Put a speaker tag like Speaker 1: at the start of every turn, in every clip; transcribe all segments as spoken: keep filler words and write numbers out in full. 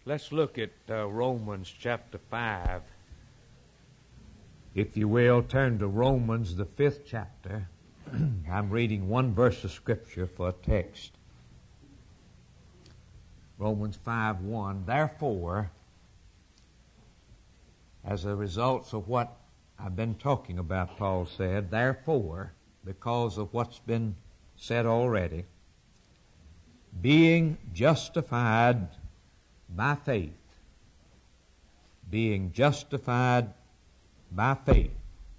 Speaker 1: Let's look at uh, Romans chapter five. If you will, turn to Romans, the fifth chapter. I'm reading one verse of Scripture for a text. Romans five one. Therefore, as a result of what I've been talking about, Paul said, therefore, because of what's been said already, being justified by faith, being justified by faith,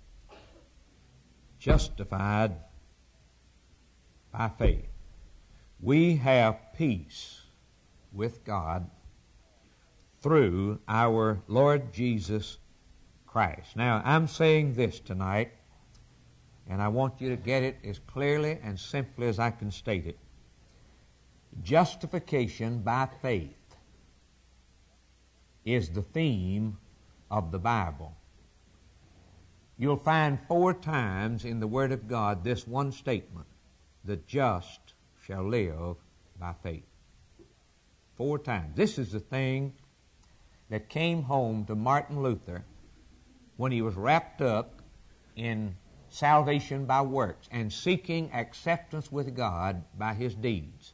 Speaker 1: justified by faith, we have peace with God through our Lord Jesus Christ. Now, I'm saying this tonight, and I want you to get it as clearly and simply as I can state it. Justification by faith is the theme of the Bible. You'll find four times in the Word of God this one statement: the just shall live by faith. Four times. This is the thing that came home to Martin Luther when he was wrapped up in salvation by works and seeking acceptance with God by his deeds.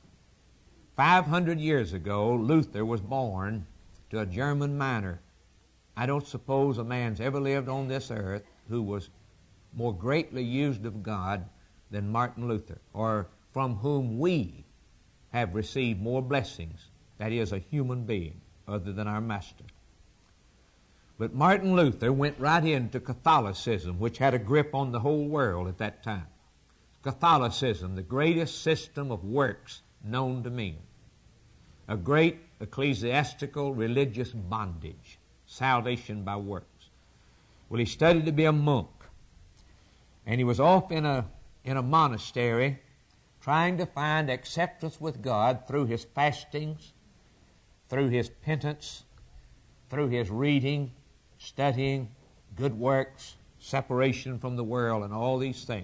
Speaker 1: Five hundred years ago, Luther was born to a German miner. I don't suppose a man's ever lived on this earth who was more greatly used of God than Martin Luther, or from whom we have received more blessings, that is, a human being, other than our Master. But Martin Luther went right into Catholicism, which had a grip on the whole world at that time. Catholicism, the greatest system of works known to men. A great ecclesiastical religious bondage, salvation by works. Well, he studied to be a monk, and he was off in a, in a monastery trying to find acceptance with God through his fastings, through his penance, through his reading, studying, good works, separation from the world, and all these things.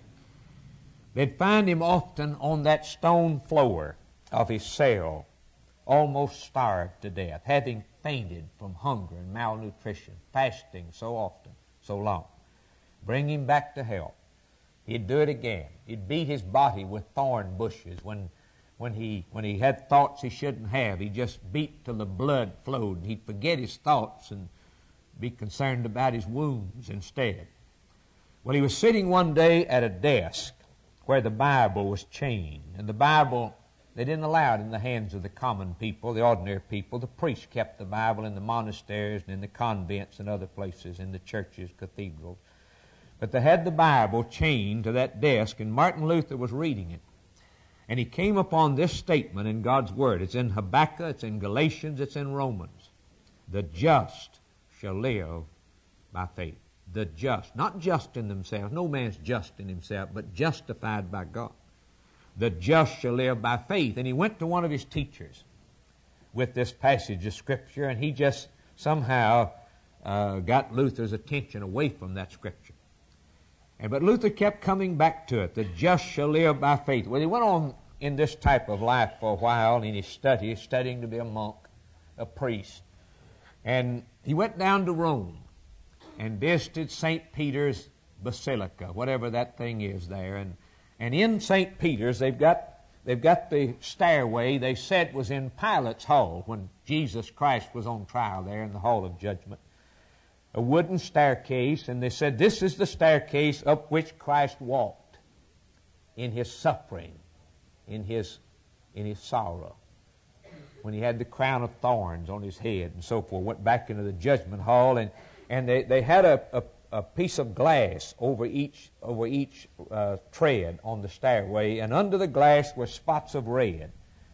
Speaker 1: They'd find him often on that stone floor of his cell, almost starved to death, having fainted from hunger and malnutrition, fasting so often, so long. Bring him back to health. He'd do it again. He'd beat his body with thorn bushes when When he, when he had thoughts he shouldn't have. He just beat till the blood flowed. He'd forget his thoughts and be concerned about his wounds instead. Well, he was sitting one day at a desk where the Bible was chained. And the Bible, they didn't allow it in the hands of the common people, the ordinary people. The priests kept the Bible in the monasteries and in the convents and other places, in the churches, cathedrals. But they had the Bible chained to that desk, and Martin Luther was reading it. And he came upon this statement in God's Word. It's in Habakkuk, it's in Galatians, it's in Romans. The just shall live by faith. The just. Not just in themselves. No man's just in himself, but justified by God. The just shall live by faith. And he went to one of his teachers with this passage of Scripture, and he just somehow uh, got Luther's attention away from that Scripture. And but Luther kept coming back to it. The just shall live by faith. Well, he went on in this type of life for a while in his study, studying to be a monk, a priest. And he went down to Rome and visited Saint Peter's Basilica, whatever that thing is there. And and in Saint Peter's, they've got they've got the stairway they said was in Pilate's hall when Jesus Christ was on trial there in the hall of judgment. A wooden staircase, and they said this is the staircase up which Christ walked in his suffering, in his in his sorrow, when he had the crown of thorns on his head and so forth. Went back into the judgment hall, and and they, they had a, a, a piece of glass over each over each uh, tread on the stairway, and under the glass were spots of red.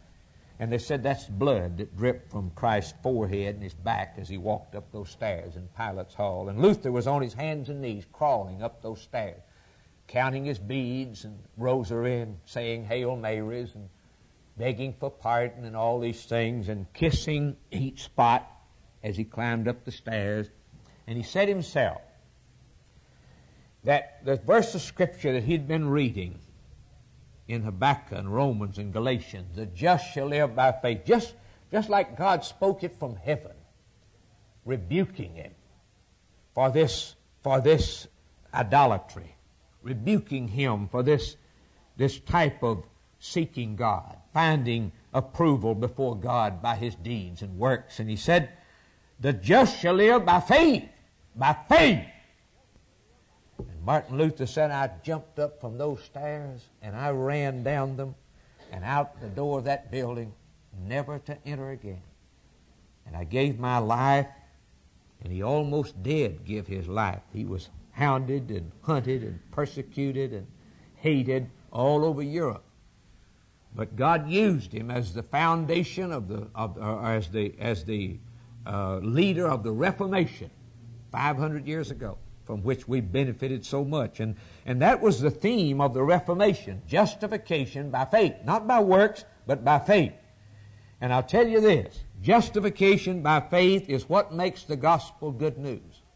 Speaker 1: And they said that's blood that dripped from Christ's forehead and his back as he walked up those stairs in Pilate's hall. And Luther was on his hands and knees crawling up those stairs, counting his beads and rosary and saying Hail Marys and begging for pardon and all these things and kissing each spot as he climbed up the stairs. And he said himself that the verse of Scripture that he'd been reading in Habakkuk and Romans and Galatians, the just shall live by faith, just Just like God spoke it from heaven, rebuking him for this, for this idolatry, rebuking him for this, this type of seeking God, finding approval before God by his deeds and works. And he said, the just shall live by faith, by faith. And Martin Luther said, I jumped up from those stairs and I ran down them and out the door of that building, never to enter again. And I gave my life, and he almost did give his life. He was hounded and hunted and persecuted and hated all over Europe. But God used him as the foundation of the, of, or as the, as the uh, leader of the Reformation five hundred years ago, from which we benefited so much. And, and that was the theme of the Reformation, justification by faith. Not by works, but by faith. And I'll tell you this, justification by faith is what makes the gospel good news.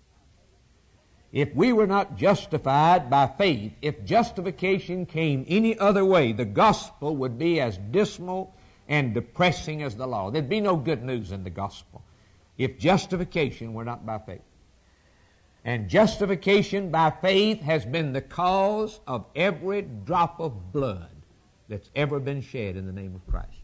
Speaker 1: If we were not justified by faith, if justification came any other way, the gospel would be as dismal and depressing as the law. There'd be no good news in the gospel if justification were not by faith. And justification by faith has been the cause of every drop of blood that's ever been shed in the name of Christ.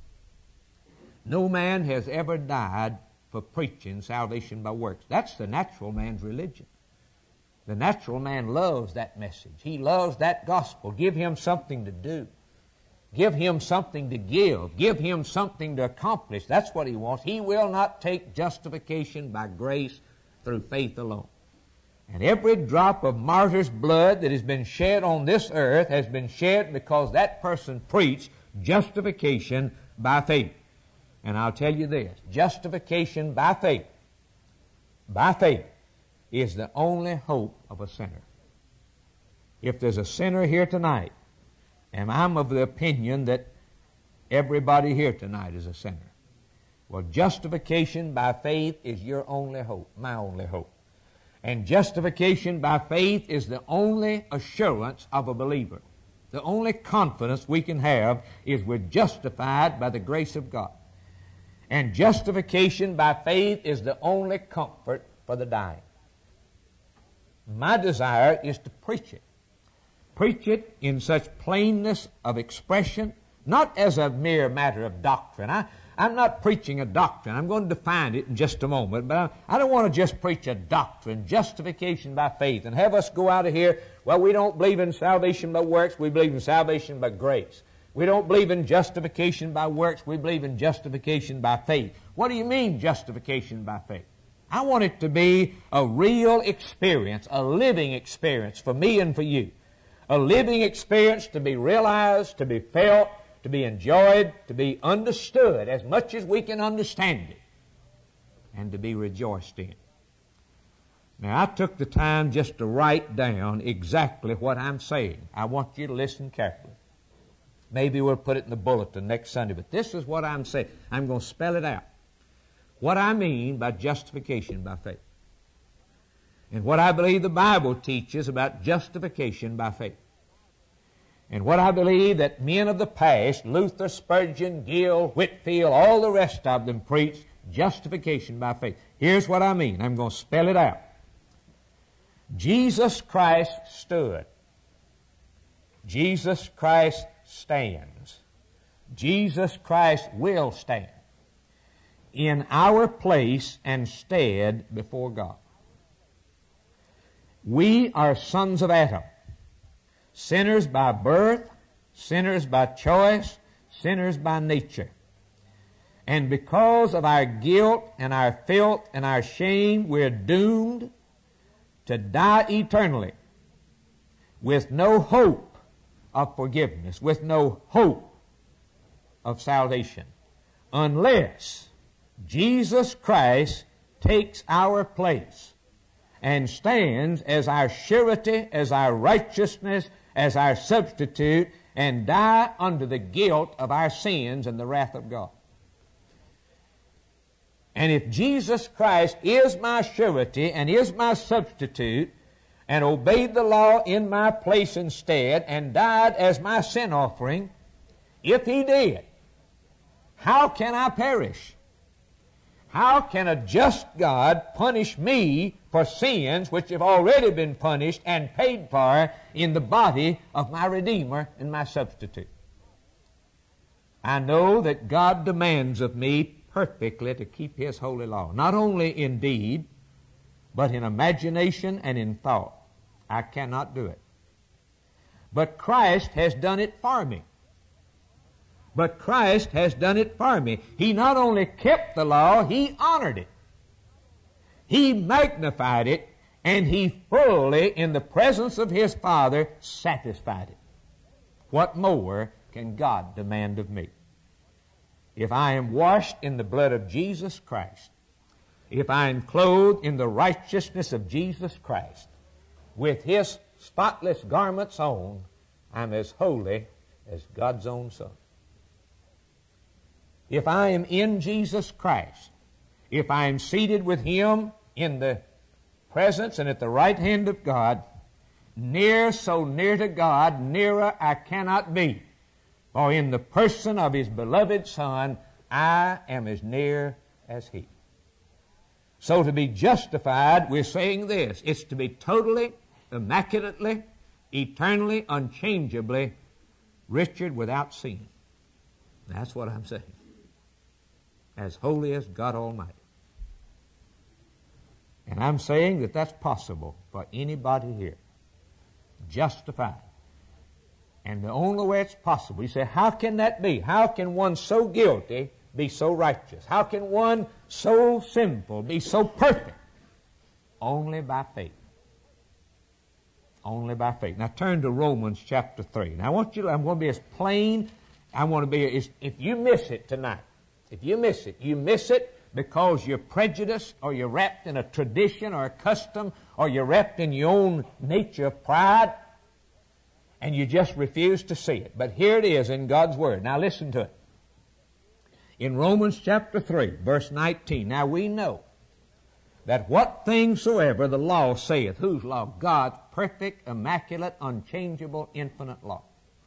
Speaker 1: No man has ever died for preaching salvation by works. That's the natural man's religion. The natural man loves that message. He loves that gospel. Give him something to do. Give him something to give. Give him something to accomplish. That's what he wants. He will not take justification by grace through faith alone. And every drop of martyr's blood that has been shed on this earth has been shed because that person preached justification by faith. And I'll tell you this, justification by faith, by faith, is the only hope of a sinner. If there's a sinner here tonight, and I'm of the opinion that everybody here tonight is a sinner, well, justification by faith is your only hope, my only hope. And justification by faith is the only assurance of a believer. The only confidence we can have is we're justified by the grace of God. And justification by faith is the only comfort for the dying. My desire is to preach it. Preach it in such plainness of expression, not as a mere matter of doctrine. I, I'm not preaching a doctrine. I'm going to define it in just a moment, but I, I don't want to just preach a doctrine, justification by faith, and have us go out of here, well, we don't believe in salvation by works, we believe in salvation by grace. We don't believe in justification by works, we believe in justification by faith. What do you mean, justification by faith? I want it to be a real experience, a living experience for me and for you. A living experience to be realized, to be felt, to be enjoyed, to be understood as much as we can understand it, and to be rejoiced in. Now, I took the time just to write down exactly what I'm saying. I want you to listen carefully. Maybe we'll put it in the bulletin next Sunday, but this is what I'm saying. I'm going to spell it out. What I mean by justification by faith. And what I believe the Bible teaches about justification by faith. And what I believe that men of the past, Luther, Spurgeon, Gill, Whitefield, all the rest of them preached justification by faith. Here's what I mean. I'm going to spell it out. Jesus Christ stood. Jesus Christ stands. Jesus Christ will stand in our place and stead before God. We are sons of Adam, sinners by birth, sinners by choice, sinners by nature. And because of our guilt and our filth and our shame, we're doomed to die eternally with no hope of forgiveness, with no hope of salvation, unless Jesus Christ takes our place and stands as our surety, as our righteousness, as our substitute, and die under the guilt of our sins and the wrath of God. And if Jesus Christ is my surety and is my substitute, and obeyed the law in my place instead, and died as my sin offering, if He did, how can I perish? How can a just God punish me for sins which have already been punished and paid for in the body of my Redeemer and my substitute? I know that God demands of me perfectly to keep His holy law, not only in deed, but in imagination and in thought. I cannot do it. But Christ has done it for me. But Christ has done it for me. He not only kept the law, He honored it. He magnified it, and He fully, in the presence of His Father, satisfied it. What more can God demand of me? If I am washed in the blood of Jesus Christ, if I am clothed in the righteousness of Jesus Christ, with His spotless garments on, I'm as holy as God's own Son. If I am in Jesus Christ, if I am seated with Him in the presence and at the right hand of God, near, so near to God, nearer I cannot be. For in the person of His beloved Son, I am as near as He. So to be justified, we're saying this, it's to be totally, immaculately, eternally, unchangeably, Richard, without sin. That's what I'm saying. As holy as God Almighty. And I'm saying that that's possible for anybody here. Justified. And the only way it's possible, you say, how can that be? How can one so guilty be so righteous? How can one so sinful be so perfect? Only by faith. Only by faith. Now turn to Romans chapter three. Now I want you to, I'm going to be as plain, I want to be, as, if you miss it tonight, if you miss it, you miss it because you're prejudiced or you're wrapped in a tradition or a custom or you're wrapped in your own nature of pride and you just refuse to see it. But here it is in God's Word. Now listen to it. In Romans chapter three, verse nineteen, now we know that what things soever the law saith, whose law? God's perfect, immaculate, unchangeable, infinite law.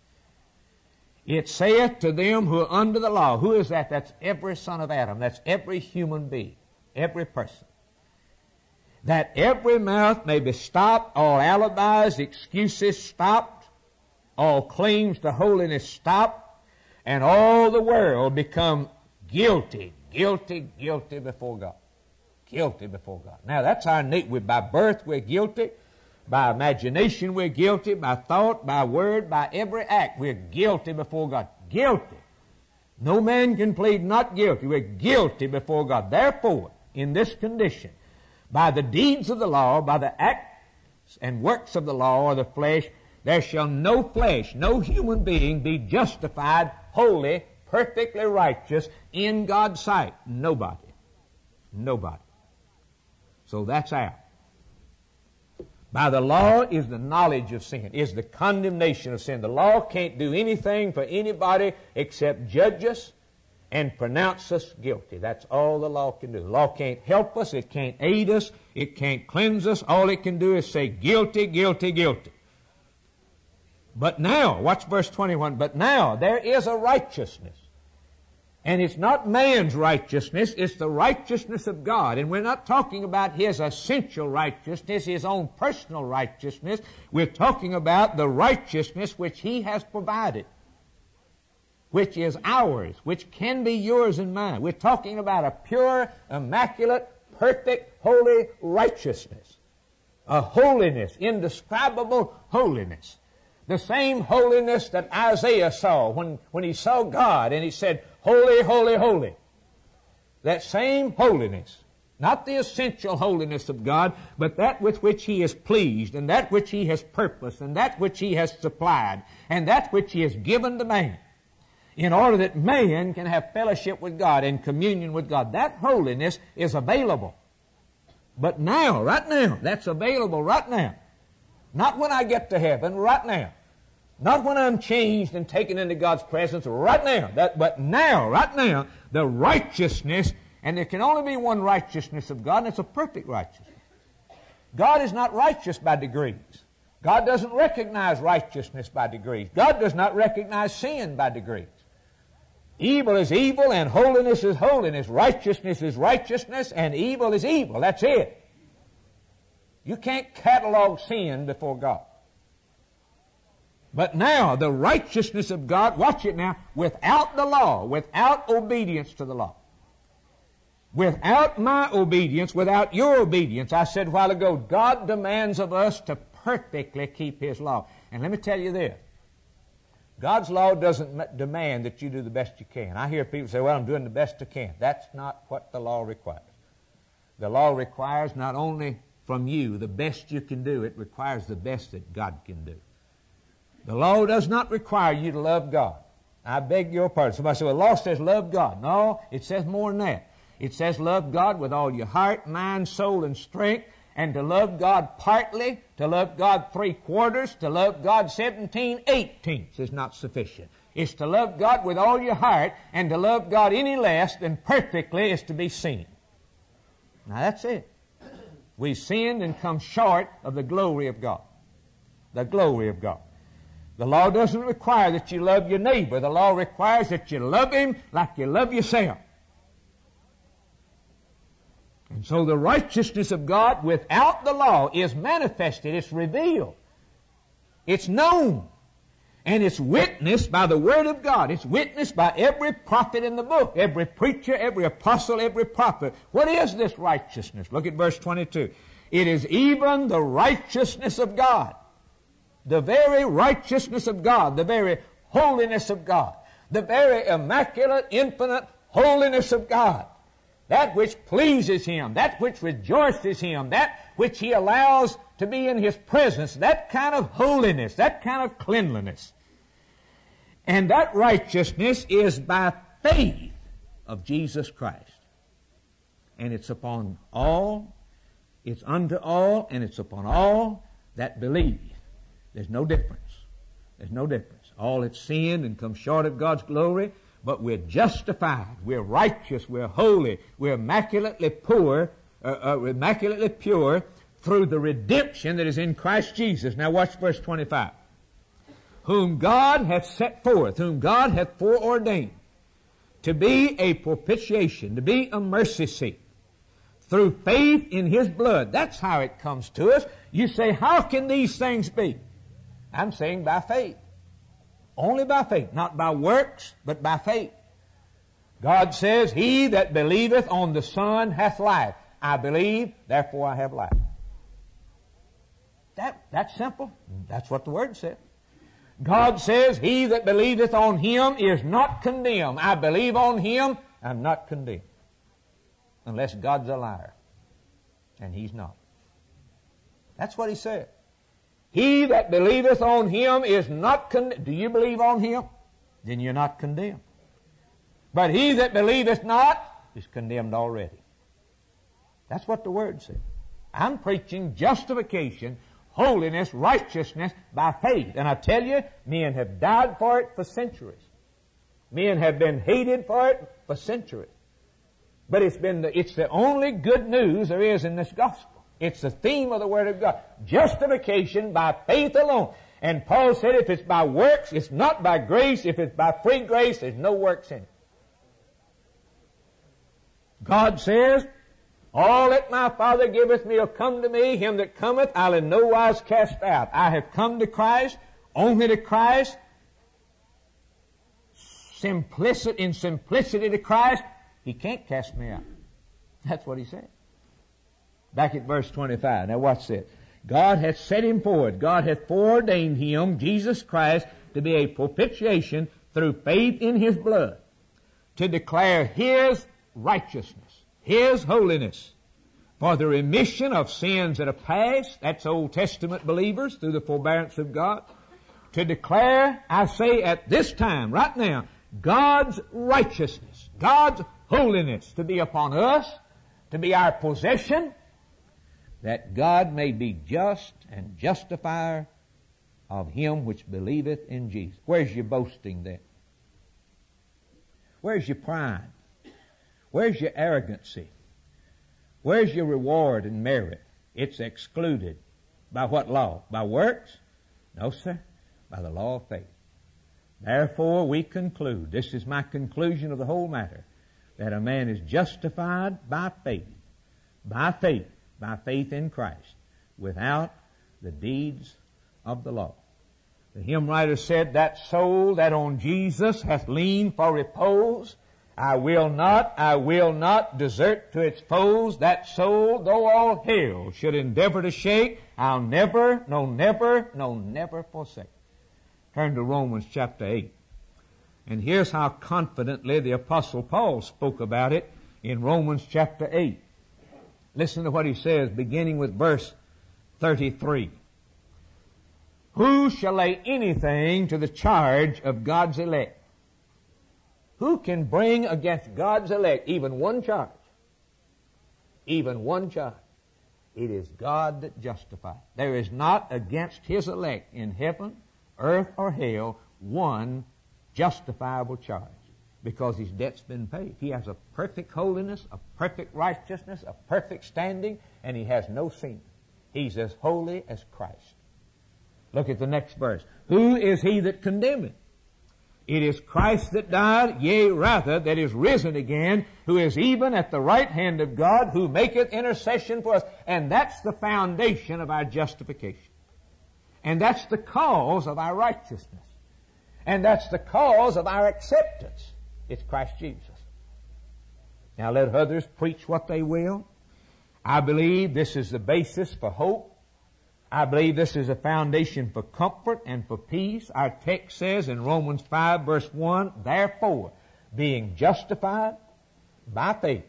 Speaker 1: It saith to them who are under the law. Who is that? That's every son of Adam. That's every human being. Every person. That every mouth may be stopped, all alibis, excuses stopped, all claims to holiness stopped, and all the world become guilty, guilty, guilty before God. Guilty before God. Now that's our nature. By birth we're guilty. By imagination we're guilty. By thought, by word, by every act we're guilty before God. Guilty. No man can plead not guilty. We're guilty before God. Therefore, in this condition, by the deeds of the law, by the acts and works of the law or the flesh, there shall no flesh, no human being be justified, holy, perfectly righteous in God's sight. Nobody. Nobody. So that's out. By the law is the knowledge of sin, is the condemnation of sin. The law can't do anything for anybody except judge us and pronounce us guilty. That's all the law can do. The law can't help us. It can't aid us. It can't cleanse us. All it can do is say guilty, guilty, guilty. But now, watch verse twenty-one, but now there is a righteousness. And it's not man's righteousness, it's the righteousness of God. And we're not talking about His essential righteousness, His own personal righteousness. We're talking about the righteousness which He has provided, which is ours, which can be yours and mine. We're talking about a pure, immaculate, perfect, holy righteousness. A holiness, indescribable holiness. The same holiness that Isaiah saw when, when he saw God and he said, holy, holy, holy. That same holiness, not the essential holiness of God, but that with which He is pleased and that which He has purposed and that which He has supplied and that which He has given to man in order that man can have fellowship with God and communion with God. That holiness is available. But now, right now, that's available right now. Not when I get to heaven, right now. Not when I'm changed and taken into God's presence, right now. That, but now, right now, the righteousness, and there can only be one righteousness of God, and it's a perfect righteousness. God is not righteous by degrees. God doesn't recognize righteousness by degrees. God does not recognize sin by degrees. Evil is evil, and holiness is holiness. Righteousness is righteousness, and evil is evil. That's it. You can't catalog sin before God. But now, the righteousness of God, watch it now, without the law, without obedience to the law. Without my obedience, without your obedience, I said a while ago, God demands of us to perfectly keep His law. And let me tell you this. God's law doesn't demand that you do the best you can. I hear people say, well, I'm doing the best I can. That's not what the law requires. The law requires not only from you the best you can do, it requires the best that God can do. The law does not require you to love God. I beg your pardon. Somebody said, well, the law says love God. No, it says more than that. It says love God with all your heart, mind, soul, and strength, and to love God partly, to love God three quarters, to love God seventeen eighteenths is not sufficient. It's to love God with all your heart, and to love God any less than perfectly is to be sin. Now that's it. We've sinned and come short of the glory of God. The glory of God. The law doesn't require that you love your neighbor. The law requires that you love him like you love yourself. And so the righteousness of God without the law is manifested. It's revealed. It's known. And it's witnessed by the Word of God. It's witnessed by every prophet in the book. Every preacher, every apostle, every prophet. What is this righteousness? Look at verse twenty-two. It is even the righteousness of God. The very righteousness of God. The very holiness of God. The very immaculate, infinite holiness of God. That which pleases Him, that which rejoices Him, that which He allows to be in His presence, that kind of holiness, that kind of cleanliness. And that righteousness is by faith of Jesus Christ. And it's upon all, it's unto all, and it's upon all that believe. There's no difference. There's no difference. All have sinned and come short of God's glory. But we're justified, we're righteous, we're holy, we're immaculately poor, uh, uh, immaculately pure through the redemption that is in Christ Jesus. Now watch verse twenty-five. Whom God hath set forth, whom God hath foreordained to be a propitiation, to be a mercy seat, through faith in His blood. That's how it comes to us. You say, how can these things be? I'm saying by faith. Only by faith, not by works, but by faith. God says, he that believeth on the Son hath life. I believe, therefore I have life. That, that's simple. That's what the Word says. God says, he that believeth on Him is not condemned. I believe on Him, I'm not condemned. Unless God's a liar. And He's not. That's what He said. He that believeth on Him is not condemned. Do you believe on Him? Then you're not condemned. But he that believeth not is condemned already. That's what the Word says. I'm preaching justification, holiness, righteousness by faith. And I tell you, men have died for it for centuries. Men have been hated for it for centuries. But it's been the, it's the only good news there is in this gospel. It's the theme of the Word of God. Justification by faith alone. And Paul said if it's by works, it's not by grace. If it's by free grace, there's no works in it. God says, all that my Father giveth me will come to me. Him that cometh, I'll in no wise cast out. I have come to Christ, only to Christ, simplicity, in simplicity to Christ. He can't cast me out. That's what He said. Back at verse twenty-five. Now watch this. God hath set Him forward. God hath foreordained Him, Jesus Christ, to be a propitiation through faith in His blood, to declare His righteousness, His holiness, for the remission of sins that are past. That's Old Testament believers through the forbearance of God. To declare, I say at this time, right now, God's righteousness, God's holiness to be upon us, to be our possession, that God may be just and justifier of him which believeth in Jesus. Where's your boasting then? Where's your pride? Where's your arrogancy? Where's your reward and merit? It's excluded. By what law? By works? No, sir. By the law of faith. Therefore we conclude, this is my conclusion of the whole matter, that a man is justified by faith, by faith, by faith in Christ, without the deeds of the law. The hymn writer said, that soul that on Jesus hath leaned for repose, I will not, I will not desert to its foes. That soul, though all hell should endeavor to shake, I'll never, no never, no never forsake. Turn to Romans chapter eight. And here's how confidently the Apostle Paul spoke about it in Romans chapter eight. Listen to what he says, beginning with verse thirty-three. Who shall lay anything to the charge of God's elect? Who can bring against God's elect even one charge? Even one charge. It is God that justifies. There is not against His elect in heaven, earth, or hell one justifiable charge, because His debt's been paid. He has a perfect holiness, a perfect righteousness, a perfect standing, and He has no sin. He's as holy as Christ. Look at the next verse. Who is he that condemneth? It is Christ that died, yea, rather, that is risen again, who is even at the right hand of God, who maketh intercession for us. And that's the foundation of our justification. And that's the cause of our righteousness. And that's the cause of our acceptance. It's Christ Jesus. Now let others preach what they will. I believe this is the basis for hope. I believe this is a foundation for comfort and for peace. Our text says in Romans five verse one, therefore, being justified by faith,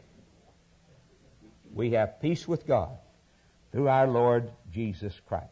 Speaker 1: we have peace with God through our Lord Jesus Christ.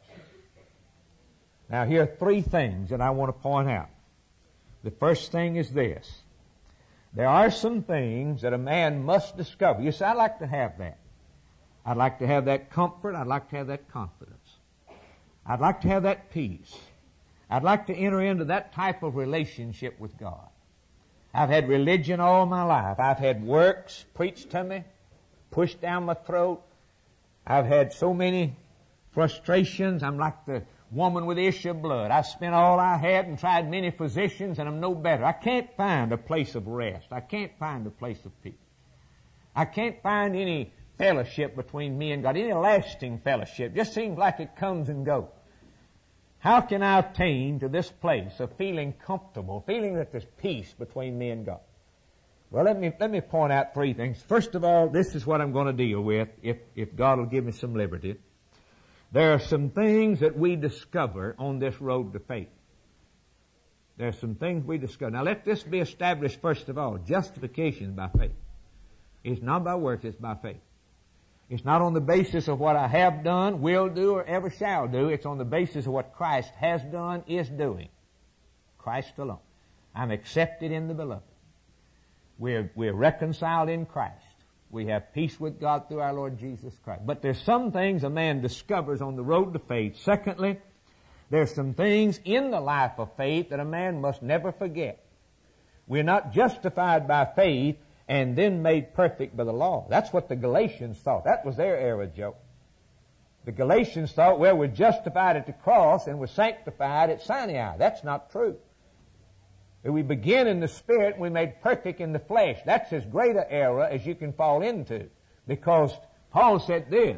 Speaker 1: Now here are three things that I want to point out. The first thing is this. There are some things that a man must discover. You see, I'd like to have that. I'd like to have that comfort. I'd like to have that confidence. I'd like to have that peace. I'd like to enter into that type of relationship with God. I've had religion all my life. I've had works preached to me, pushed down my throat. I've had so many frustrations. I'm like the woman with the issue of blood. I've spent all I had and tried many physicians, and I'm no better. I can't find a place of rest. I can't find a place of peace. I can't find any fellowship between me and God, any lasting fellowship. Just seems like it comes and goes. How can I attain to this place of feeling comfortable, feeling that there's peace between me and God? Well, let me let me point out three things. First of all, this is what I'm going to deal with, if if God will give me some liberty. There are some things that we discover on this road to faith. There are some things we discover. Now, let this be established first of all. Justification is by faith. It's not by works, it's by faith. It's not on the basis of what I have done, will do, or ever shall do. It's on the basis of what Christ has done, is doing. Christ alone. I'm accepted in the beloved. We're, we're reconciled in Christ. We have peace with God through our Lord Jesus Christ. But there's some things a man discovers on the road to faith. Secondly, there's some things in the life of faith that a man must never forget. We're not justified by faith and then made perfect by the law. That's what the Galatians thought. That was their error, Joe. The Galatians thought, well, we're justified at the cross and we're sanctified at Sinai. That's not true. We begin in the Spirit and we're made perfect in the flesh. That's as great an error as you can fall into. Because Paul said this,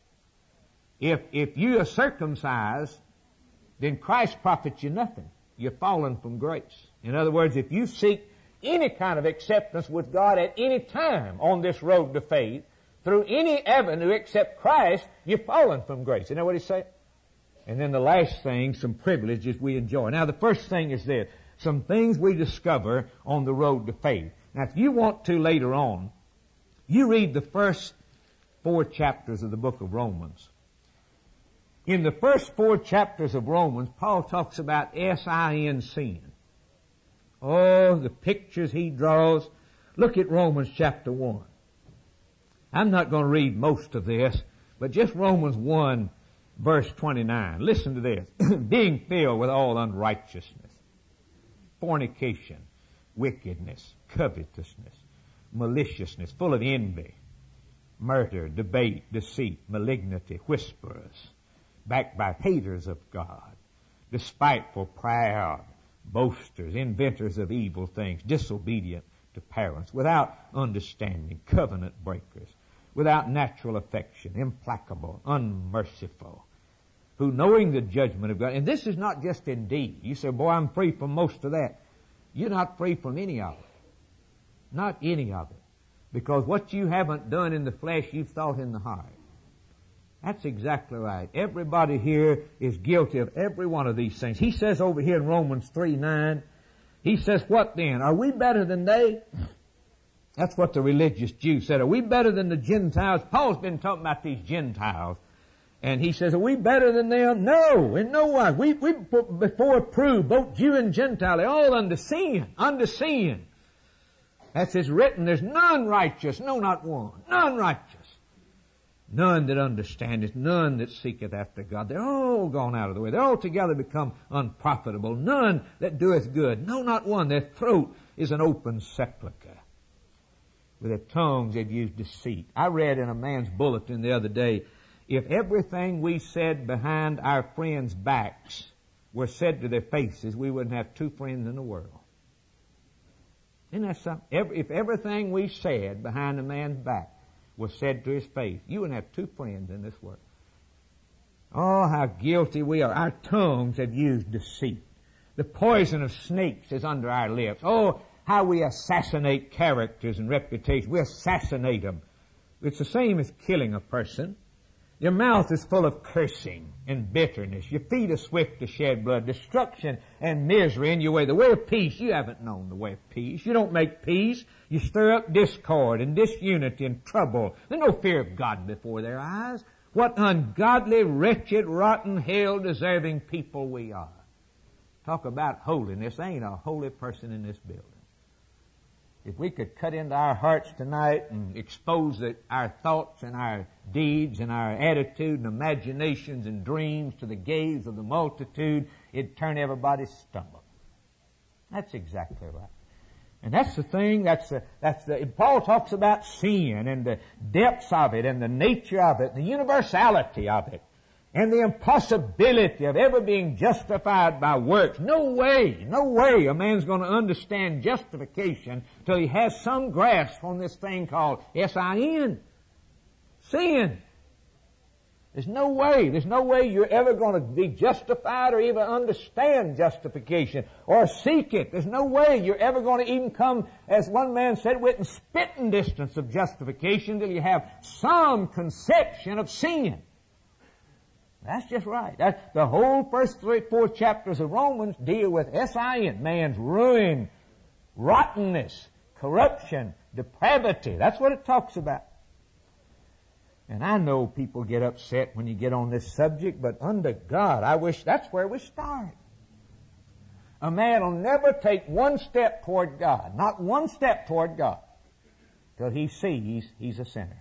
Speaker 1: if, if you are circumcised, then Christ profits you nothing. You're fallen from grace. In other words, if you seek any kind of acceptance with God at any time on this road to faith, through any avenue except Christ, you've fallen from grace. You know what he said? And then the last thing, some privileges we enjoy. Now the first thing is this, some things we discover on the road to faith. Now if you want to later on, you read the first four chapters of the book of Romans. In the first four chapters of Romans, Paul talks about S I N, sin. Oh, the pictures he draws. Look at Romans chapter one. I'm not going to read most of this, but just Romans one, verse twenty-nine. Listen to this. Being filled with all unrighteousness, fornication, wickedness, covetousness, maliciousness, full of envy, murder, debate, deceit, malignity, whisperers, backbite, haters of God, despiteful, proud, boasters, inventors of evil things, disobedient to parents, without understanding, covenant breakers, without natural affection, implacable, unmerciful, who knowing the judgment of God, and this is not just in deed. You say, boy, I'm free from most of that. You're not free from any of it. Not any of it. Because what you haven't done in the flesh, you've thought in the heart. That's exactly right. Everybody here is guilty of every one of these things. He says over here in Romans three nine, he says, what then? Are we better than they? That's what the religious Jews said. Are we better than the Gentiles? Paul's been talking about these Gentiles. And he says, are we better than them? No, in no way. We, we before proved, both Jew and Gentile, they're all under sin, under sin. That's it's written, there's none righteous, no, not one, none righteous. None that understandeth, none that seeketh after God. They're all gone out of the way. They're altogether become unprofitable. None that doeth good, no, not one. Their throat is an open sepulchre. With their tongues they've used deceit. I read in a man's bulletin the other day, if everything we said behind our friends' backs were said to their faces, we wouldn't have two friends in the world. Isn't that something? If everything we said behind a man's back was said to his face, you wouldn't have two friends in this world. Oh, how guilty we are. Our tongues have used deceit. The poison of snakes is under our lips. Oh, how we assassinate characters and reputations. We assassinate them. It's the same as killing a person. Your mouth is full of cursing and bitterness. Your feet are swift to shed blood. Destruction and misery in your way. The way of peace, you haven't known the way of peace. You don't make peace. You stir up discord and disunity and trouble. There's no fear of God before their eyes. What ungodly, wretched, rotten, hell-deserving people we are. Talk about holiness. There ain't a holy person in this building. If we could cut into our hearts tonight and expose the, our thoughts and our deeds and our attitude and imaginations and dreams to the gaze of the multitude, it'd turn everybody's stomach. That's exactly right. And that's the thing, that's the, that's the, Paul talks about sin and the depths of it and the nature of it, the universality of it, and the impossibility of ever being justified by works. No way, no way a man's going to understand justification till he has some grasp on this thing called S I N. Sin. There's no way, there's no way you're ever going to be justified or even understand justification or seek it. There's no way you're ever going to even come, as one man said, within spitting distance of justification till you have some conception of sin. That's just right. That, the whole first three, four chapters of Romans deal with S I N, man's ruin, rottenness, corruption, depravity. That's what it talks about. And I know people get upset when you get on this subject, but under God, I wish that's where we start. A man will never take one step toward God, not one step toward God, till he sees he's a sinner.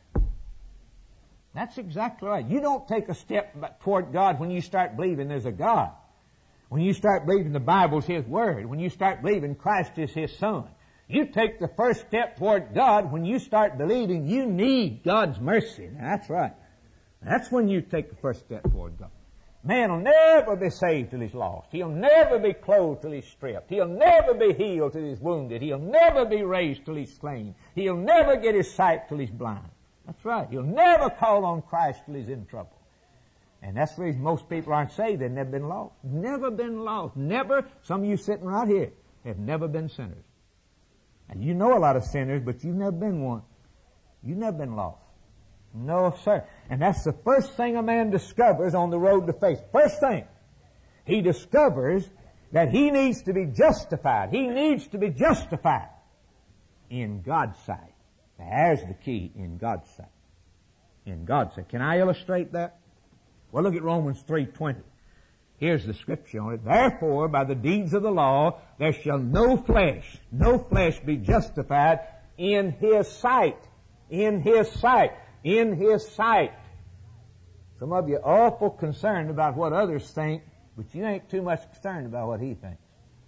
Speaker 1: That's exactly right. You don't take a step toward God when you start believing there's a God. When you start believing the Bible's His Word. When you start believing Christ is His Son. You take the first step toward God when you start believing you need God's mercy. Now, that's right. That's when you take the first step toward God. Man will never be saved till he's lost. He'll never be clothed till he's stripped. He'll never be healed till he's wounded. He'll never be raised till he's slain. He'll never get his sight till he's blind. That's right. He'll never call on Christ till he's in trouble. And that's the reason most people aren't saved. They've never been lost. Never been lost. Never. Some of you sitting right here have never been sinners. And you know a lot of sinners, but you've never been one. You've never been lost. No, sir. And that's the first thing a man discovers on the road to faith. First thing. He discovers that he needs to be justified. He needs to be justified in God's sight. There's the key, in God's sight. In God's sight. Can I illustrate that? Well, look at Romans three twenty. Here's the scripture on it. Therefore, by the deeds of the law, there shall no flesh, no flesh be justified in His sight. In His sight. In His sight. Some of you are awful concerned about what others think, but you ain't too much concerned about what He thinks.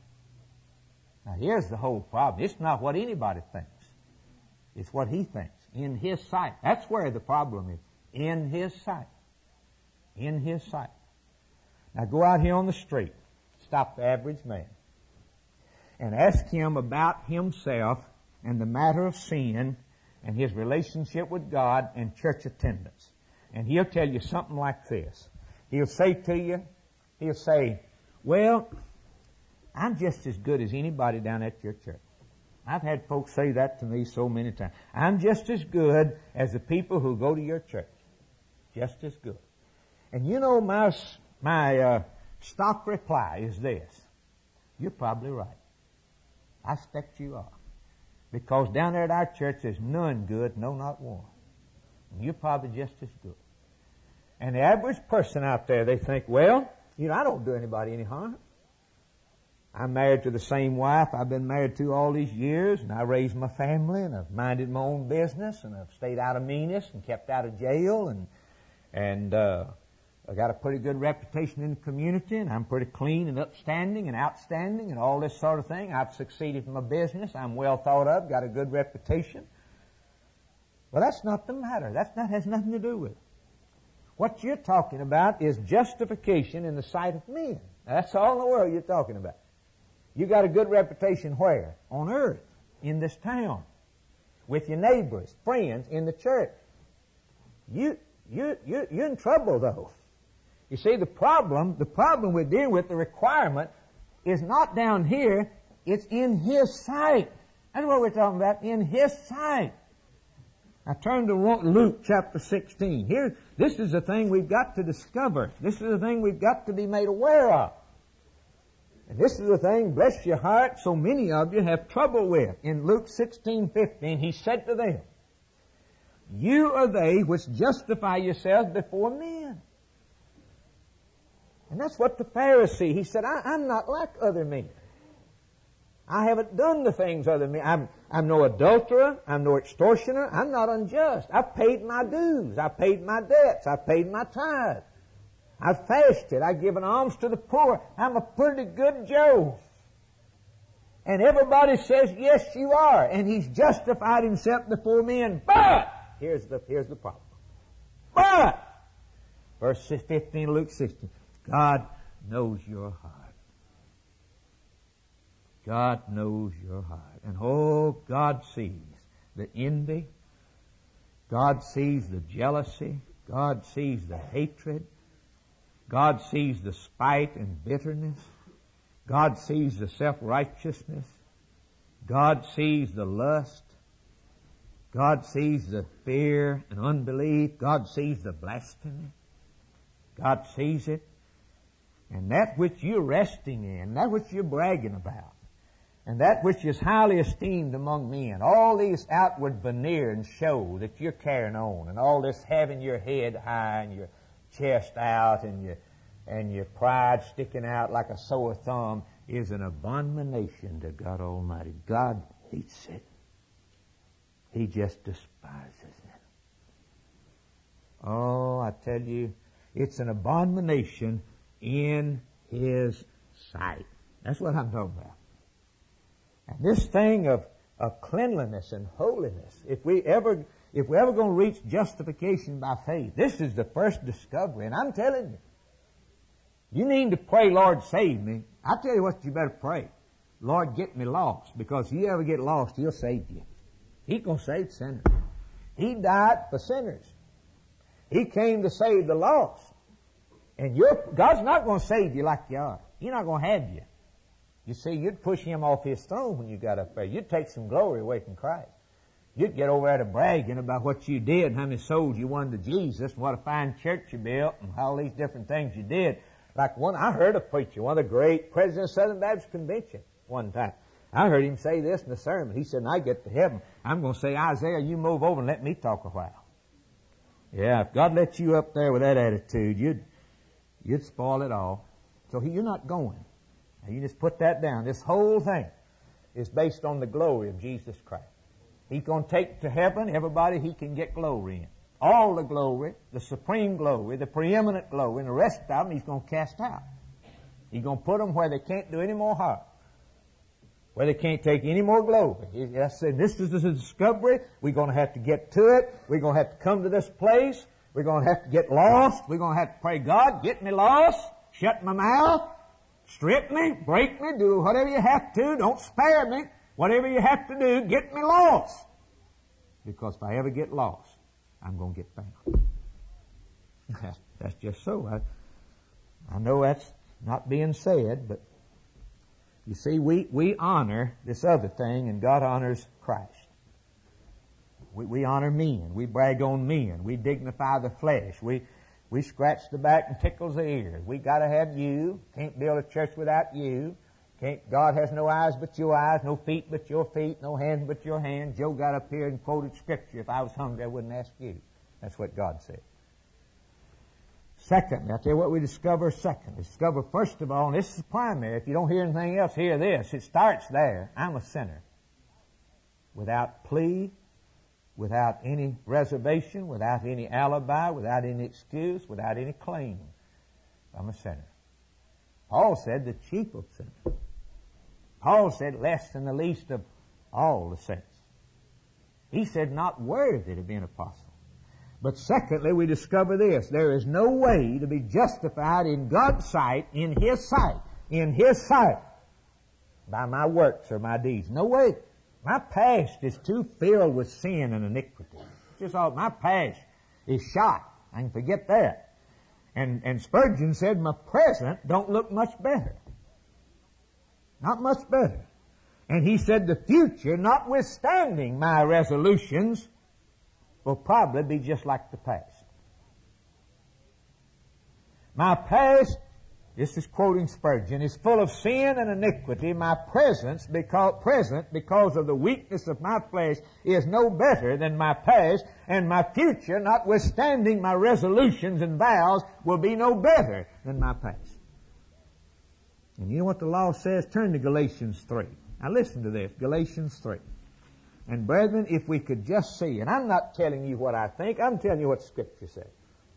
Speaker 1: Now, here's the whole problem. It's not what anybody thinks. It's what He thinks. In His sight. That's where the problem is. In His sight. In His sight. Now go out here on the street. Stop the average man. and ask him about himself and the matter of sin and his relationship with God and church attendance. And he'll tell you something like this. He'll say to you, he'll say, well, I'm just as good as anybody down at your church. I've had folks say that to me so many times. I'm just as good as the people who go to your church. Just as good. And you know, my, my uh, stock reply is this. You're probably right. I expect you are. Because down there at our church there's none good, no, not one. And you're probably just as good. And the average person out there, they think, well, you know, I don't do anybody any harm. I'm married to the same wife I've been married to all these years, and I raised my family, and I've minded my own business, and I've stayed out of meanness and kept out of jail, and and uh, I got a pretty good reputation in the community, and I'm pretty clean and upstanding and outstanding and all this sort of thing. I've succeeded in my business. I'm well thought of, got a good reputation. Well, that's not the matter. That's not, has nothing to do with it. What you're talking about is justification in the sight of men. That's all in the world you're talking about. You got a good reputation where? On earth, in this town, with your neighbors, friends, in the church. You, you, you, you're in trouble, though. You see, the problem, the problem we're dealing with, the requirement, is not down here. It's in His sight. That's what we're talking about, in His sight. Now turn to Luke chapter sixteen. Here, this is the thing we've got to discover. This is the thing we've got to be made aware of. And this is the thing, bless your heart, so many of you have trouble with. In Luke sixteen fifteen, He said to them, you are they which justify yourselves before men. And that's what the Pharisee, he said, I, I'm not like other men. I haven't done the things other men. I'm, I'm no adulterer. I'm no extortioner. I'm not unjust. I've paid my dues. I've paid my debts. I've paid my tithe. I've fasted. I've given alms to the poor. I'm a pretty good Joe. And everybody says, yes, you are. And he's justified himself before men. But, here's the, here's the problem. But, verse fifteen, Luke sixteen, God knows your heart. God knows your heart. And oh, God sees the envy. God sees the jealousy. God sees the hatred. God sees the spite and bitterness. God sees the self-righteousness. God sees the lust. God sees the fear and unbelief. God sees the blasphemy. God sees it. And that which you're resting in, that which you're bragging about, and that which is highly esteemed among men, all these outward veneer and show that you're carrying on, and all this having your head high and your chest out and your and your pride sticking out like a sore thumb, is an abomination to God Almighty. God hates it. He just despises it. Oh, I tell you, it's an abomination in His sight. That's what I'm talking about. And this thing of, of cleanliness and holiness, if we ever, if we're ever going to reach justification by faith, this is the first discovery. And I'm telling you, you need to pray, Lord, save me. I'll tell you what you better pray. Lord, get me lost. Because if you ever get lost, He'll save you. He's going to save sinners. He died for sinners. He came to save the lost. And you're, God's not going to save you like you are. He's not going to have you. You see, you'd push Him off His throne when you got up there. You'd take some glory away from Christ. You'd get over there to bragging about what you did and how many souls you won to Jesus and what a fine church you built and all these different things you did. Like one, I heard a preacher, one of the great presidents of the Southern Baptist Convention one time. I heard him say this in the sermon. He said, when I get to heaven, I'm going to say, Isaiah, you move over and let me talk a while. Yeah, if God let you up there with that attitude, you'd, you'd spoil it all. So he, you're not going. Now you just put that down. This whole thing is based on the glory of Jesus Christ. He's going to take to heaven everybody He can get glory in. All the glory, the supreme glory, the preeminent glory, and the rest of them He's going to cast out. He's going to put them where they can't do any more harm, where they can't take any more glory. I said, this is a discovery. We're going to have to get to it. We're going to have to come to this place. We're going to have to get lost. We're going to have to pray, God, get me lost. Shut my mouth. Strip me, break me, do whatever you have to. Don't spare me. Whatever you have to do, get me lost. Because if I ever get lost, I'm going to get found. That's, that's just so. I, I know that's not being said, but you see, we, we honor this other thing, and God honors Christ. We, we honor men. We brag on men. We dignify the flesh. We, we scratch the back and tickles the ears. We got to have you. Can't build a church without you. Can't, God has no eyes but your eyes, no feet but your feet, no hands but your hands. Joe got up here and quoted Scripture. If I was hungry, I wouldn't ask you. That's what God said. Secondly, I'll tell you what we discover second. We discover, first of all, and this is primary. If you don't hear anything else, hear this. It starts there. I'm a sinner. Without plea, without any reservation, without any alibi, without any excuse, without any claim. I'm a sinner. Paul said the chief of sinners. Paul said less than the least of all the saints. He said not worthy to be an apostle. But secondly, we discover this. There is no way to be justified in God's sight, in His sight, in His sight, by my works or my deeds. No way. My past is too filled with sin and iniquity. Just all, my past is shot. I can forget that. And, and Spurgeon said, my present don't look much better. Not much better. And he said, the future, notwithstanding my resolutions, will probably be just like the past. My past, this is quoting Spurgeon, is full of sin and iniquity. My presence, because, present, because of the weakness of my flesh, is no better than my past, and my future, notwithstanding my resolutions and vows, will be no better than my past. And you know what the law says? Turn to Galatians three. Now listen to this, Galatians three. And brethren, if we could just see, and I'm not telling you what I think, I'm telling you what Scripture says.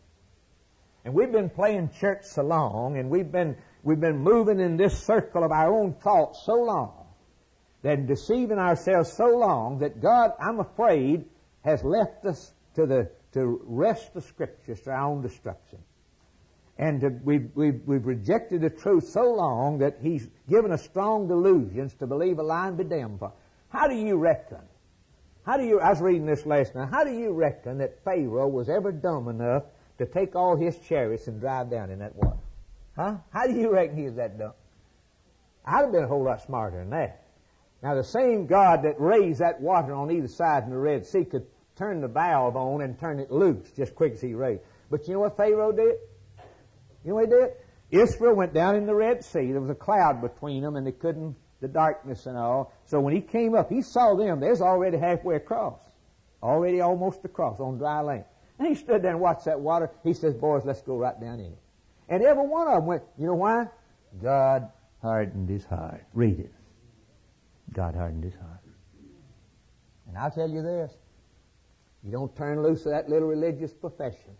Speaker 1: And we've been playing church so long, and we've been, we've been moving in this circle of our own thoughts so long, that deceiving ourselves so long, that God, I'm afraid, has left us to the, to wrest the Scriptures to our own destruction. And to, we've, we've, we've rejected the truth so long that He's given us strong delusions to believe a lie and be damned for. How do you reckon? How do you, I was reading this last night, how do you reckon that Pharaoh was ever dumb enough to take all his chariots and drive down in that water? Huh? How do you reckon he was that dumb? I'd have been a whole lot smarter than that. Now the same God that raised that water on either side in the Red Sea could turn the valve on and turn it loose just quick as He raised. But you know what Pharaoh did? You know what he did? Israel went down in the Red Sea. There was a cloud between them and they couldn't, the darkness and all. So when he came up, he saw them. There's already halfway across. Already almost across on dry land. And he stood there and watched that water. He says, boys, let's go right down in it. And every one of them went, you know why? God hardened his heart. Read it. God hardened his heart. And I'll tell you this. You don't turn loose of that little religious profession,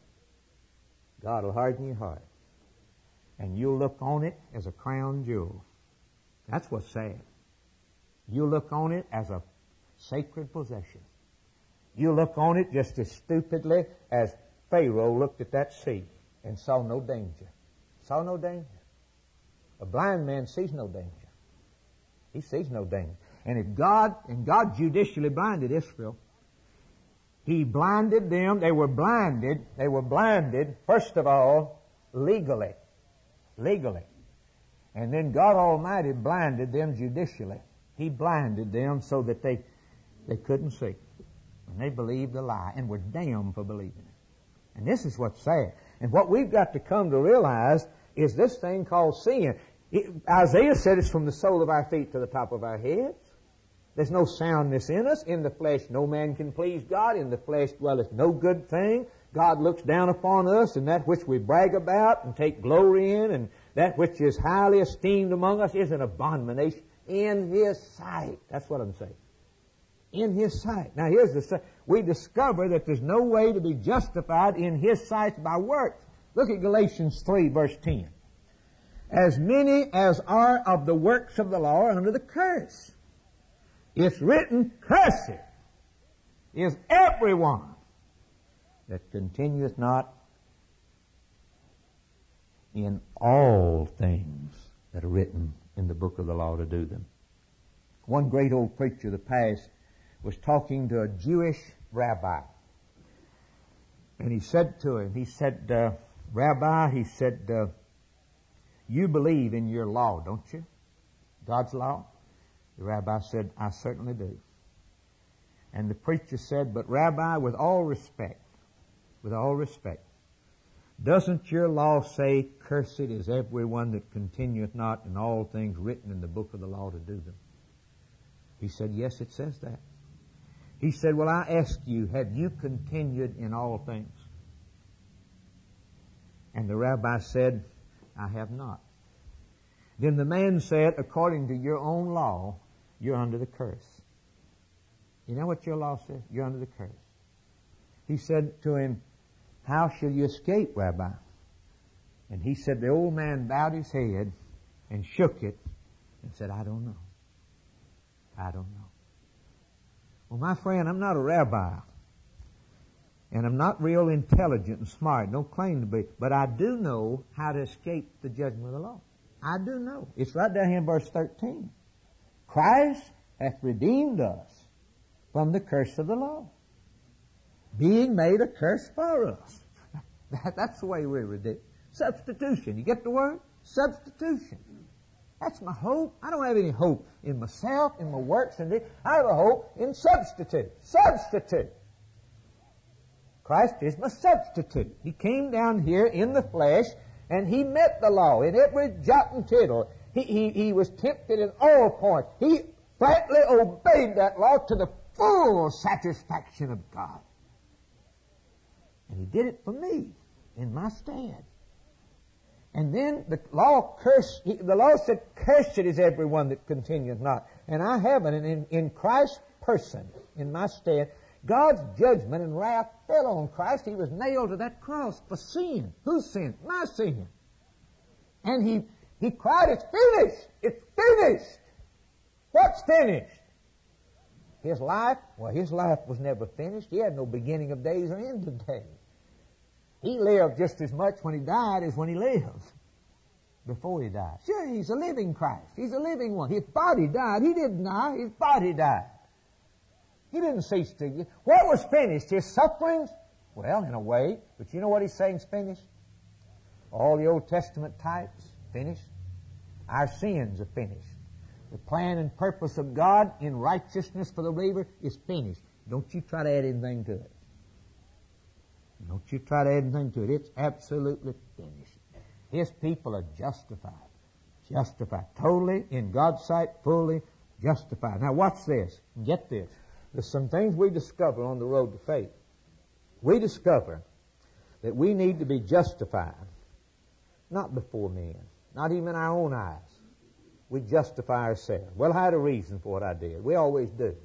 Speaker 1: God will harden your heart. And you'll look on it as a crown jewel. That's what's sad. You look on it as a sacred possession. You look on it just as stupidly as Pharaoh looked at that sea and saw no danger. Saw no danger. A blind man sees no danger. He sees no danger. And if God, and God judicially blinded Israel, He blinded them, they were blinded, they were blinded, first of all, legally. Legally. And then God Almighty blinded them judicially. He blinded them so that they, they couldn't see. And they believed a lie and were damned for believing it. And this is what's sad. And what we've got to come to realize is this thing called sin. It, Isaiah said it's from the sole of our feet to the top of our heads. There's no soundness in us. In the flesh no man can please God. In the flesh dwelleth no good thing. God looks down upon us, and that which we brag about and take glory in, and that which is highly esteemed among us is an abomination in His sight. That's what I'm saying. In His sight. Now here's the, we discover that there's no way to be justified in His sight by works. Look at Galatians three verse ten. As many as are of the works of the law are under the curse. It's written, cursed is everyone that continueth not in all things that are written in the book of the law to do them. One great old preacher of the past was talking to a Jewish rabbi. And he said to him, he said, uh, Rabbi, he said, uh, you believe in your law, don't you? God's law? The rabbi said, I certainly do. And the preacher said, but Rabbi, with all respect, with all respect, doesn't your law say, cursed is everyone that continueth not in all things written in the book of the law to do them? He said, yes, it says that. He said, well, I ask you, have you continued in all things? And the rabbi said, I have not. Then the man said, according to your own law, you're under the curse. You know what your law says? You're under the curse. He said to him, how shall you escape, Rabbi? And he said, the old man bowed his head and shook it and said, I don't know. I don't know. Well, my friend, I'm not a rabbi. And I'm not real intelligent and smart. Don't claim to be. But I do know how to escape the judgment of the law. I do know. It's right down here in verse thirteen. Christ hath redeemed us from the curse of the law, being made a curse for us. that, that's the way we're redeemed. Substitution. You get the word? Substitution. That's my hope. I don't have any hope in myself, in my works, and I have a hope in substitute. Substitute. Christ is my substitute. He came down here in the flesh, and He met the law in every jot and tittle. He, he, he was tempted in all points. He flatly obeyed that law to the full satisfaction of God. And He did it for me in my stead. And then the law cursed, the law said, cursed is everyone that continueth not. And I haven't, and in, in Christ's person, in my stead, God's judgment and wrath fell on Christ. He was nailed to that cross for sin. Whose sin? My sin. And he, he cried, it's finished! It's finished! What's finished? His life? Well, His life was never finished. He had no beginning of days or end of days. He lived just as much when He died as when He lived before He died. Sure, He's a living Christ. He's a living one. His body died. He didn't die. His body died. He didn't cease to. What was finished? His sufferings? Well, in a way. But you know what He's saying is finished? All the Old Testament types, finished. Our sins are finished. The plan and purpose of God in righteousness for the believer is finished. Don't you try to add anything to it. Don't you try to add anything to it. It's absolutely finished. His people are justified. Justified. Totally, in God's sight, fully justified. Now watch this. Get this. There's some things we discover on the road to faith. We discover that we need to be justified, not before men, not even in our own eyes. We justify ourselves. Well, I had a reason for what I did. We always do.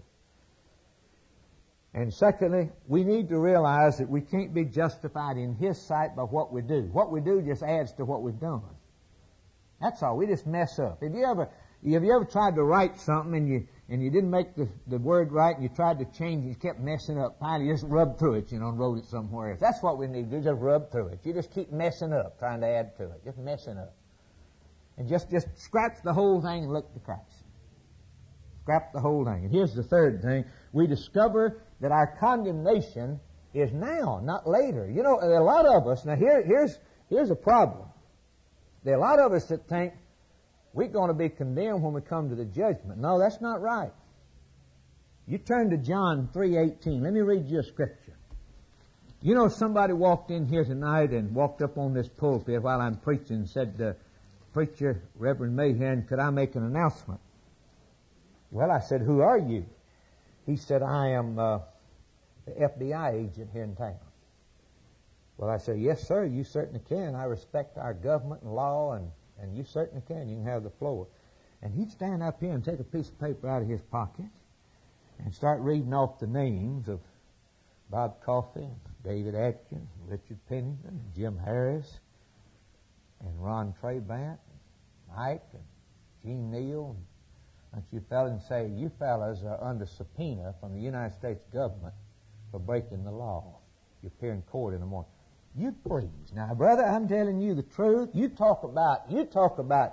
Speaker 1: And secondly, we need to realize that we can't be justified in His sight by what we do. What we do just adds to what we've done. That's all. We just mess up. Have you ever, have you ever tried to write something and you and you didn't make the, the word right and you tried to change it, you kept messing up. Finally, you just rubbed through it, you know, and wrote it somewhere else. That's what we need to do, just rub through it. You just keep messing up, trying to add to it. Just messing up. And just, just scratch the whole thing and look to Christ. Scrap the whole thing. And here's the third thing. We discover that our condemnation is now, not later. You know, there are a lot of us, now here, here's, here's a problem. There are a lot of us that think we're going to be condemned when we come to the judgment. No, that's not right. You turn to John three eighteen. Let me read you a scripture. You know, somebody walked in here tonight and walked up on this pulpit while I'm preaching and said, uh, Preacher, Reverend Mahan, could I make an announcement? Well, I said, who are you? He said, I am uh, the F B I agent here in town. Well, I said, yes, sir, you certainly can. I respect our government and law, and, and you certainly can. You can have the floor. And he'd stand up here and take a piece of paper out of his pocket and start reading off the names of Bob Coffey, David Atkins, Richard Pennington, Jim Harris, and Ron Trabant, and Mike, and Gene Neal. And you fellas and say, you fellas are under subpoena from the United States government for breaking the law. You appear in court in the morning. You please. Now, brother, I'm telling you the truth. You talk about, you talk about,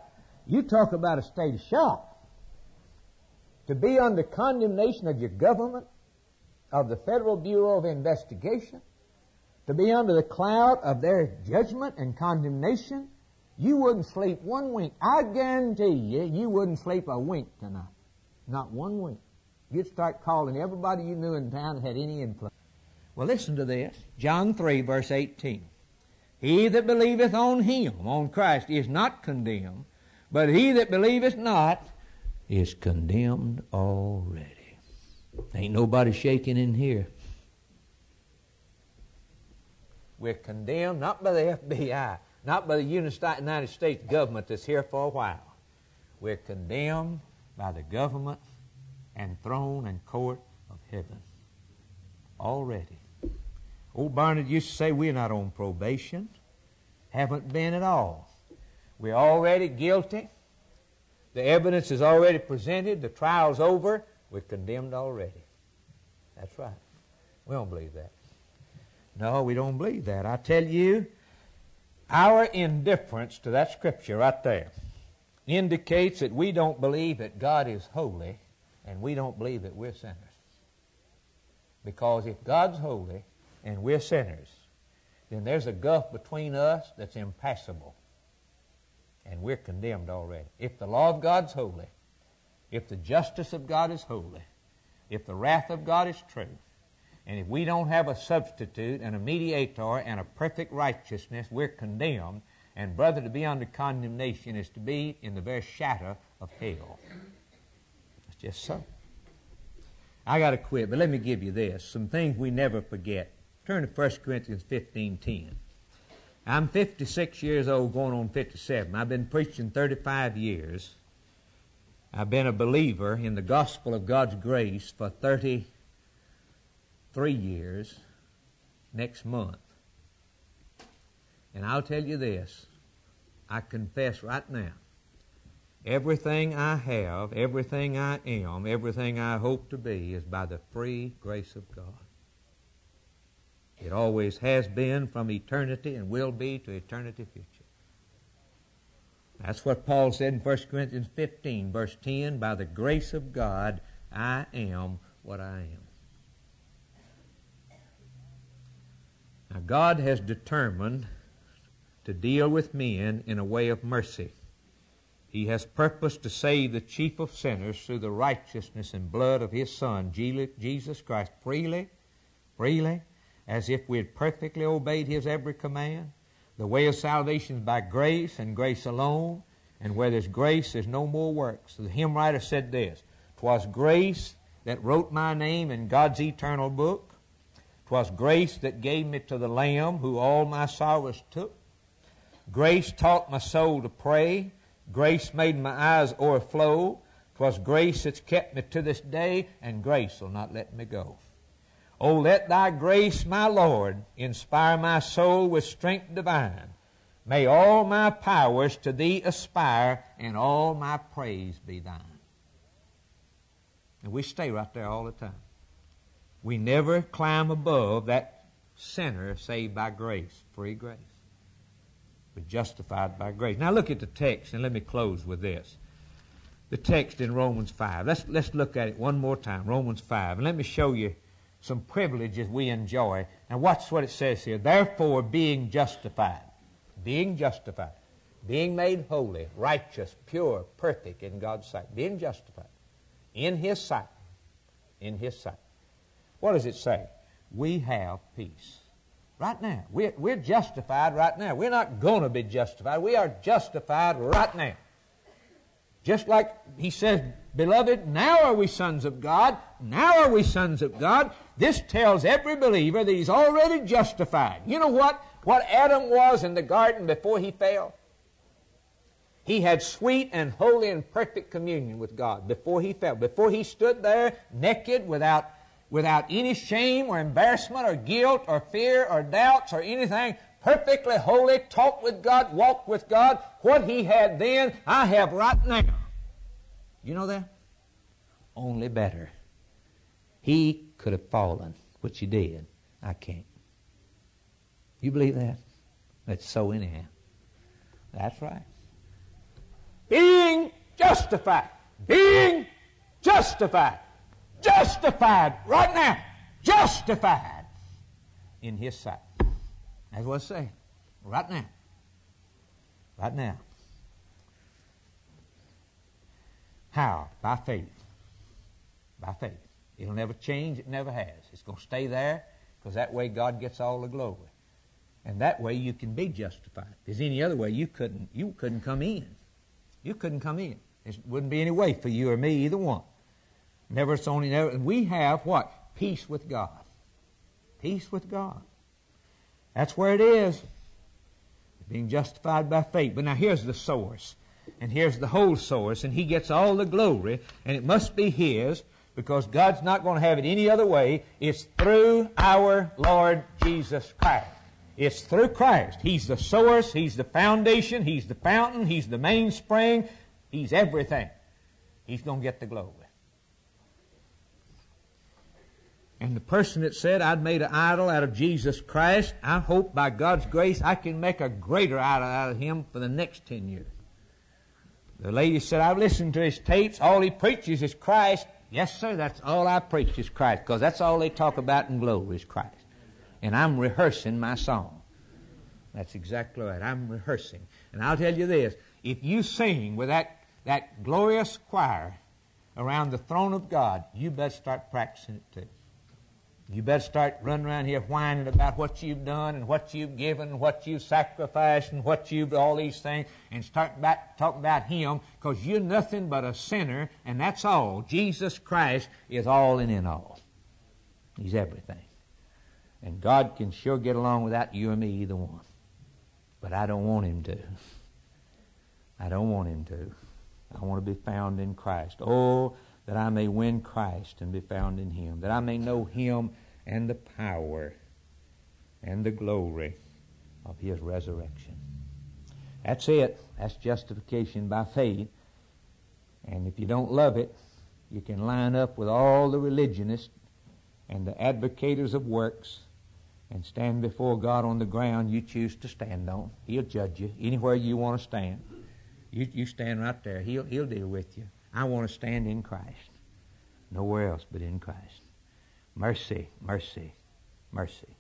Speaker 1: You talk about a state of shock. To be under condemnation of your government, of the Federal Bureau of Investigation, to be under the cloud of their judgment and condemnation, you wouldn't sleep one wink. I guarantee you, you wouldn't sleep a wink tonight. Not one wink. You'd start calling everybody you knew in town that had any influence. Well, listen to this. John three, verse eighteen. He that believeth on Him, on Christ, is not condemned, but he that believeth not is condemned already. Ain't nobody shaking in here. We're condemned not by the F B I, not by the United States government that's here for a while. We're condemned by the government and throne and court of heaven already. Old Barnard used to say we're not on probation. Haven't been at all. We're already guilty. The evidence is already presented. The trial's over. We're condemned already. That's right. We don't believe that. No, we don't believe that. I tell you, our indifference to that scripture right there indicates that we don't believe that God is holy, and we don't believe that we're sinners. Because if God's holy and we're sinners, then there's a gulf between us that's impassable. And we're condemned already. If the law of God's holy, if the justice of God is holy, if the wrath of God is true, and if we don't have a substitute and a mediator and a perfect righteousness, we're condemned. And brother, to be under condemnation is to be in the very shadow of hell. It's just so. I got to quit, but let me give you this. Some things we never forget. Turn to First Corinthians fifteen ten. I'm fifty-six years old, going on fifty-seven. I've been preaching thirty-five years. I've been a believer in the gospel of God's grace for thirty-three years next month. And I'll tell you this, I confess right now, everything I have, everything I am, everything I hope to be is by the free grace of God. It always has been from eternity and will be to eternity future. That's what Paul said in First Corinthians fifteen, verse ten, by the grace of God, I am what I am. Now, God has determined to deal with men in a way of mercy. He has purposed to save the chief of sinners through the righteousness and blood of His Son, Jesus Christ, freely, freely, as if we had perfectly obeyed His every command. The way of salvation is by grace and grace alone, and where there's grace, there's no more works. The hymn writer said this, "'Twas grace that wrote my name in God's eternal book. 'Twas grace that gave me to the Lamb who all my sorrows took. Grace taught my soul to pray. Grace made my eyes o'erflow. 'Twas grace that's kept me to this day, and grace will not let me go. Oh, let Thy grace, my Lord, inspire my soul with strength divine. May all my powers to Thee aspire, and all my praise be Thine.'" And we stay right there all the time. We never climb above that sinner saved by grace, free grace. We're justified by grace. Now look at the text, and let me close with this. The text in Romans five. Let's, let's look at it one more time, Romans five. And let me show you some privileges we enjoy. Now watch what it says here. Therefore, being justified, being justified, being made holy, righteous, pure, perfect in God's sight, being justified in His sight, in His sight. What does it say? We have peace. Right now. We're, we're justified right now. We're not going to be justified. We are justified right now. Just like he says, "Beloved, now are we sons of God. Now are we sons of God." This tells every believer that he's already justified. You know what? What Adam was in the garden before he fell? He had sweet and holy and perfect communion with God before he fell. Before he stood there naked without without any shame or embarrassment or guilt or fear or doubts or anything, perfectly holy, talked with God, walked with God. What he had then, I have right now. You know that? Only better. He could have fallen, which he did. I can't. You believe that? That's so anyhow. That's right. Being justified. Being justified. Justified right now. Justified in His sight. That's what it's saying. Right now. Right now. How? By faith. By faith. It'll never change. It never has. It's going to stay there because that way God gets all the glory. And that way you can be justified. There's any other way you couldn't, you couldn't come in. You couldn't come in. There wouldn't be any way for you or me, either one. Never, it's only never. And we have what? Peace with God. Peace with God. That's where it is. Being justified by faith. But now here's the source. And here's the whole source. And He gets all the glory. And it must be His, because God's not going to have it any other way. It's through our Lord Jesus Christ. It's through Christ. He's the source. He's the foundation. He's the fountain. He's the mainspring. He's everything. He's going to get the glory. And the person that said, I'd made an idol out of Jesus Christ, I hope by God's grace I can make a greater idol out of Him for the next ten years. The lady said, I've listened to his tapes. All he preaches is Christ. Yes, sir, that's all I preach is Christ, because that's all they talk about in glory is Christ. And I'm rehearsing my song. That's exactly right. I'm rehearsing. And I'll tell you this, if you sing with that, that glorious choir around the throne of God, you better start practicing it too. You better start running around here whining about what you've done and what you've given and what you've sacrificed and what you've, all these things, and start about, talking about Him, because you're nothing but a sinner, and that's all. Jesus Christ is all and in all. He's everything. And God can sure get along without you or me, either one. But I don't want Him to. I don't want Him to. I want to be found in Christ. Oh, that I may win Christ and be found in Him, that I may know Him and the power and the glory of His resurrection. That's it. That's justification by faith. And if you don't love it, you can line up with all the religionists and the advocators of works and stand before God on the ground you choose to stand on. He'll judge you anywhere you want to stand. You, you stand right there. He'll, he'll deal with you. I want to stand in Christ. Nowhere else but in Christ. Mercy, mercy, mercy.